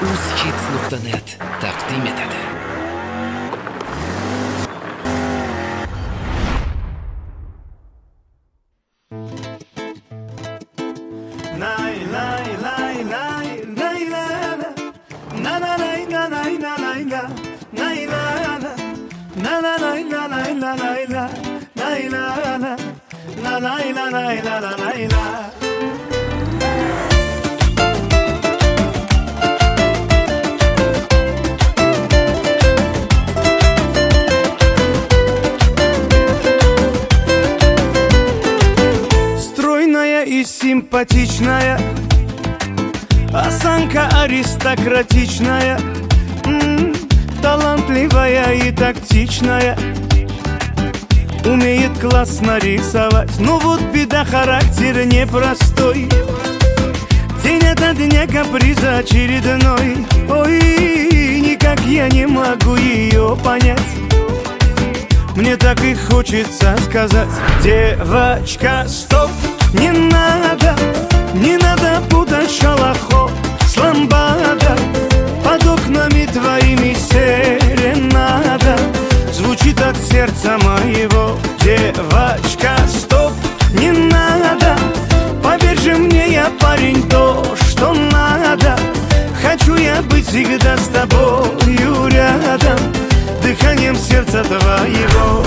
uzhits.net taqdim etadi. Стройная и симпатичная, осанка аристократичная, талантливая и тактичная, умеет классно рисовать. Но вот беда, характер непростой, день ото дня каприз очередной. Ой, никак я не могу ее понять. Мне так и хочется сказать: девочка, стоп, не надо путать шалахо с ламбадой. Под окнами твоими серенада звучит от сердца моего. Девочка, стоп, не надо, поверь же мне, я парень, то, что надо. Хочу я быть всегда с тобою рядом, дыханием сердца твоего.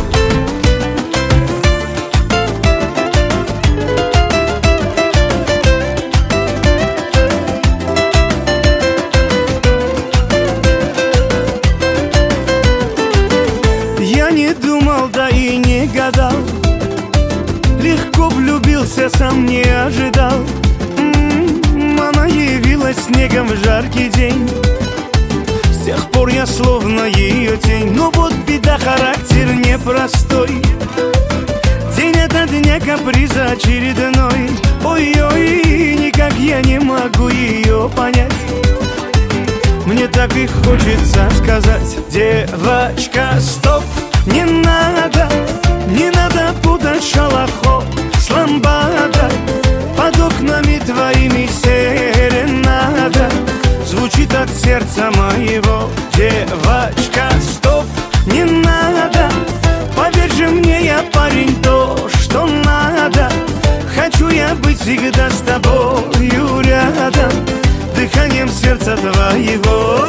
Я не думал, да и не гадал, легко влюбился, сам не ожидал. Она явилась снегом в жаркий день, с тех пор я словно ее тень. Но вот беда, характер непростой, день ото дня каприз очередной. Ой-ой, никак я не могу ее понять. Мне так и хочется сказать: девочка, стоп, не надо путать шалахо с ламбадой. Под окнами твоими серенада звучит от сердца моего. Девочка, стоп, не надо, поверь же мне, я парень, то, что надо. Хочу я быть всегда с тобою рядом, дыханием сердца твоего.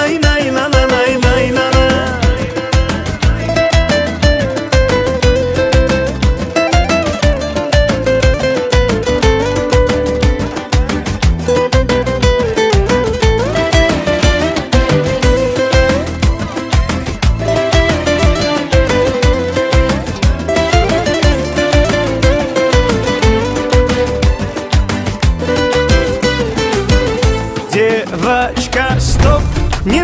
Девочка, стоп, не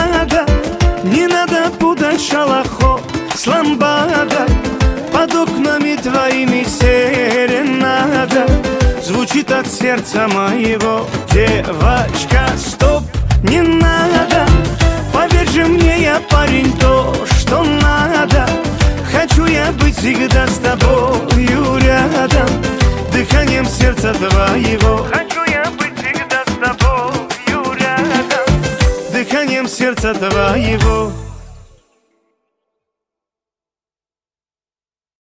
надо путать шалахо с ламбадой. Под окнами твоими серенада звучит от сердца моего. Девочка, стоп, не надо, поверь же мне, я парень, то, что надо. Хочу я быть всегда с тобою рядом, дыханием сердца твоего. Хочу я быть всегда с тобою рядом, дыханием сердца твоего.